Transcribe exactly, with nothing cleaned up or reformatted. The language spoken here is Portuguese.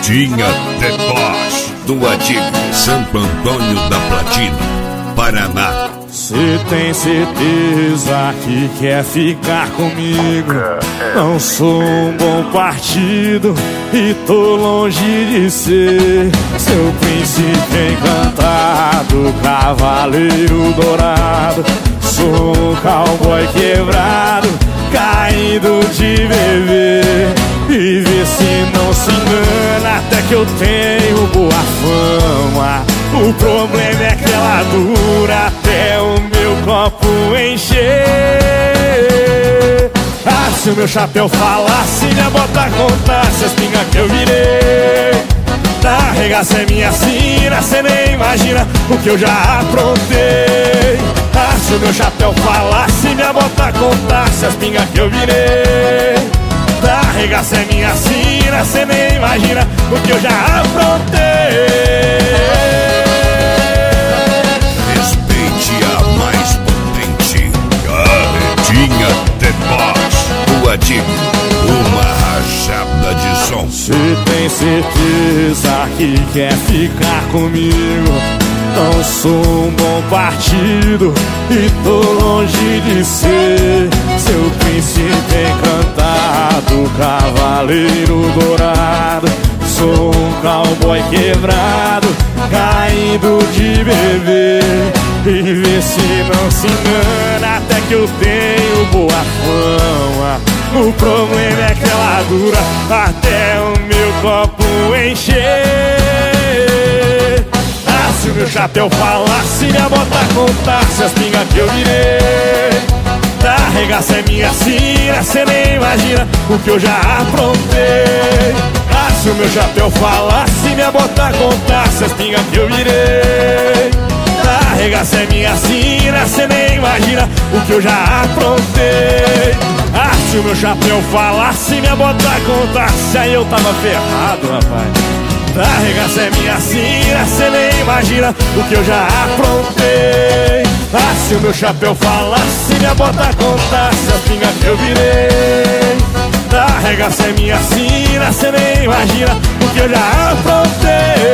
Tinha The Boss do Adig, Santo Antônio da Platina, Paraná. Cê tem certeza que quer ficar comigo? Não sou um bom partido e tô longe de ser seu príncipe encantado, cavaleiro dourado. Sou um cowboy quebrado, caído de beber. E vê se não se engana, até que eu tenho boa fama. O problema é que ela dura até o meu copo encher. Ah, se o meu chapéu falasse, minha bota contasse as pingas que eu virei. Da regaça é minha sina, cê nem imagina o que eu já aprontei. Ah, se o meu chapéu falasse, minha bota contasse as pingas que eu virei. Da regaça é minha sina, cê nem imagina o que eu já aprontei. Respeite a mais potente, Carretinha The Boss do Adig, uma rajada de som. Cê tem certeza que quer ficar comigo? Não sou um bom partido e tô longe de ser seu príncipe encantado, cavaleiro dourado. Sou um cowboy quebrado, caído de beber. E vê se não se engana, até que eu tenho boa fama. O problema é que ela dura até o meu copo encher. Ah, se o meu chapéu falasse, minha bota contasse as pingas que eu virei. Da regaça é minha sina, cê nem imagina o que eu já aprontei. Ah, se o meu chapéu falasse, minha bota contasse as pingas que eu virei. Da regaça é minha sina, cê nem imagina o que eu já aprontei. Ah, se o meu chapéu falasse, minha bota contasse, aí eu tava ferrado, rapaz. Da regaça é minha sina, cê nem imagina o que eu já aprontei. Ah, se o meu chapéu falasse, minha bota contasse as pingas que eu virei. Da regaça é minha sina, cê nem imagina o que eu já aprontei.